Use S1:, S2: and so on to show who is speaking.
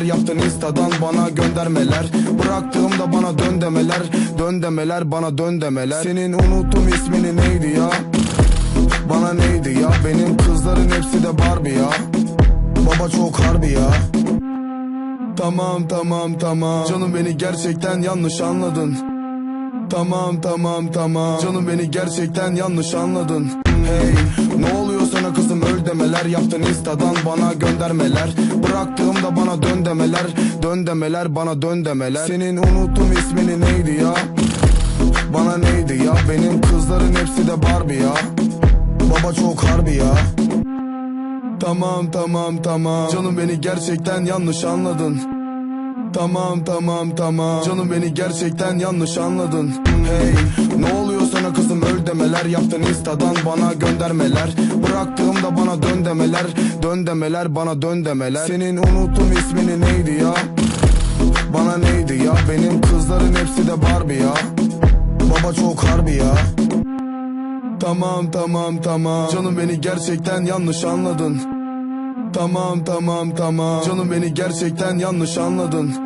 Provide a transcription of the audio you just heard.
S1: demeler, yaptın instadan bana göndermeler. Bıraktığımda bana dön demeler, dön demeler, bana dön demeler. Senin unuttum ismini neydi ya? Bana neydi ya? Benim kızların hepsi de Barbie ya. Baba çok harbi ya. Tamam tamam tamam, canım beni gerçekten yanlış anladın. Tamam tamam tamam, canım beni gerçekten yanlış anladın. Hey, ne oluyor sana kızım, öl demeler, yaptın instadan bana göndermeler. Bıraktığımda bana dön demeler, dön demeler, bana dön demeler. Senin unuttum ismini neydi ya? Bana neydi ya? Benim kızların hepsi de Barbie ya. Baba çok harbi ya. Tamam tamam tamam, canım beni gerçekten yanlış anladın. Tamam tamam tamam, canım beni gerçekten yanlış anladın. Hey, ne oluyor sana kızım, öl demeler, yaptın instadan bana göndermeler. Bıraktığımda bana dön demeler, dön demeler, bana dön demeler. Senin unuttum ismini neydi ya? Bana neydi ya? Benim kızların hepsi de Barbie ya. Baba çok harbi ya. Tamam tamam tamam, canım beni gerçekten yanlış anladın. Tamam tamam tamam, canım beni gerçekten yanlış anladın.